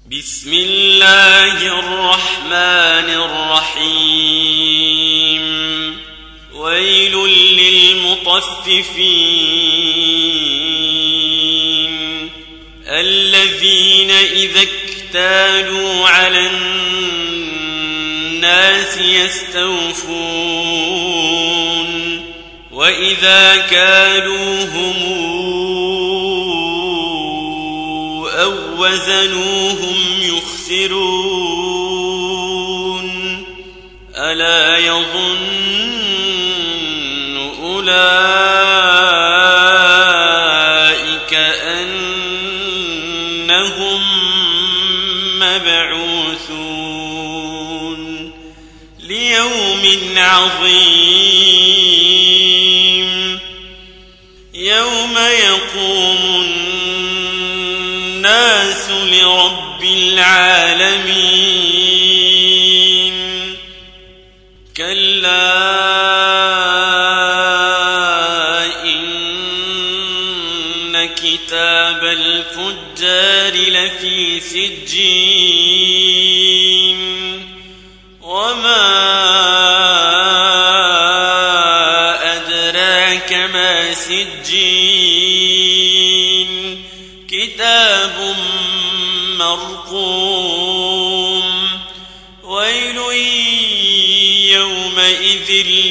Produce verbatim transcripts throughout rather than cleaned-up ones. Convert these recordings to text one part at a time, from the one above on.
بسم الله الرحمن الرحيم ويل للمطففين الذين إذا اكتالوا على الناس يستوفون وإذا كالوهم أو وزنوهم يخسرون ألا يظن أولئك أنهم مبعوثون ليوم عظيم يوم يقوم الناس لرب العالمين كلا إن كتاب الفجار لفي سجين وما أدراك ما سجين كتاب مرقوم ويل يومئذ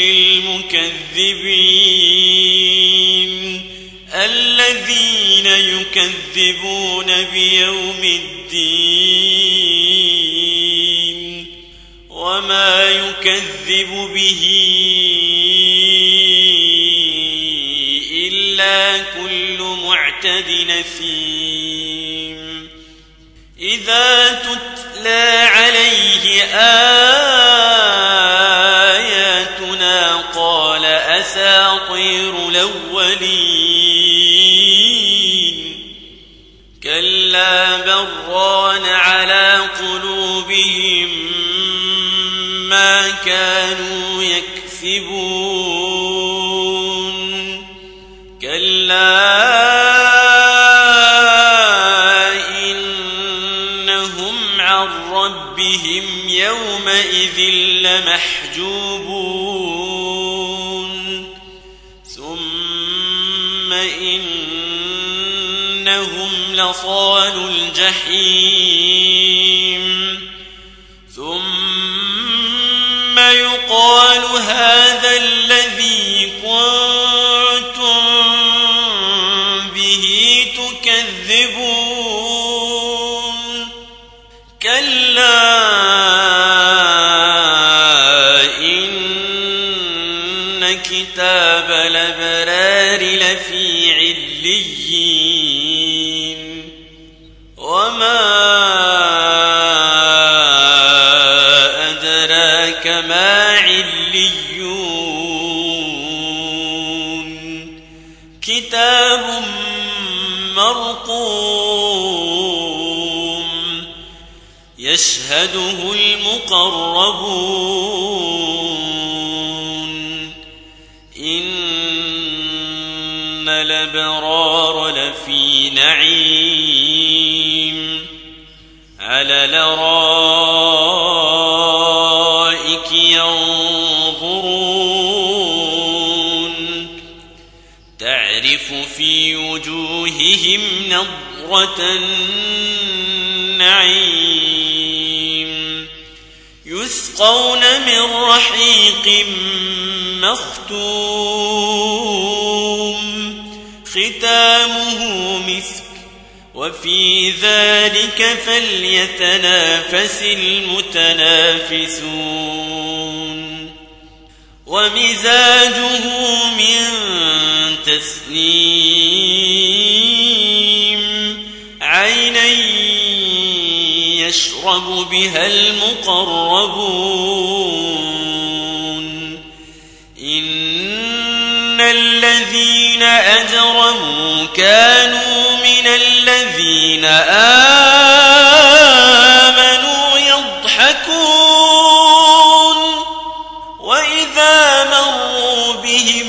للمكذبين الذين يكذبون بيوم الدين وما يكذب به إلا كل معتد نثيم إذا تتلى عليه آياتنا قال أساطير الأولين كلا بل ران على قلوبهم ما كانوا يكسبون كلا ربهم يومئذ لمحجوبون ثم إنهم لصالو الجحيم ثم يقال هذا الذي كنتم به تكذبون كلا إن كتاب الأبرار لفي عليين وما أدراك ما عليون كتاب مرقوم يشهده المقربون إن الأبرار لفي نعيم على الأرائك ينظرون تعرف في وجوههم نضرة النعيم يسقون من رحيق مختوم ختامه مسك وفي ذلك فليتنافس المتنافسون ومزاجه من تسنيم عينا يشرب بها المقربون إن الذين أجرموا كانوا من الذين آمنوا يضحكون وإذا مروا بهم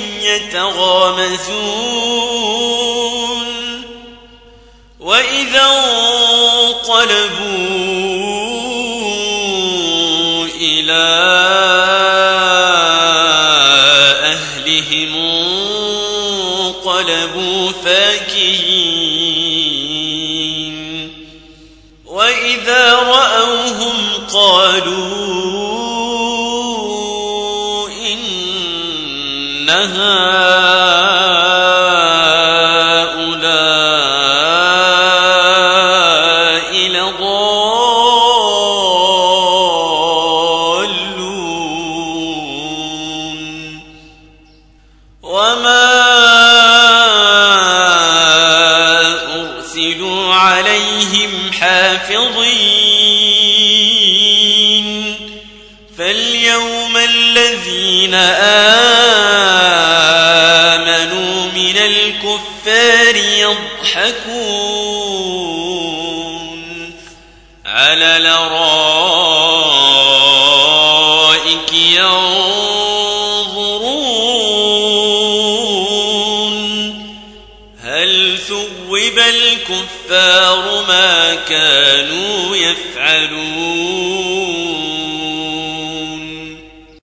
يتغامزون وإذا انقلبوا وإذا رأوهم قالوا إن هؤلاء لضالون وما أرسلوا عليهم حافظين فاليوم الذين آمنوا من الكفار يضحكون على الأرائك ينظرون هل ثوب الكفار ما كانوا يفعلون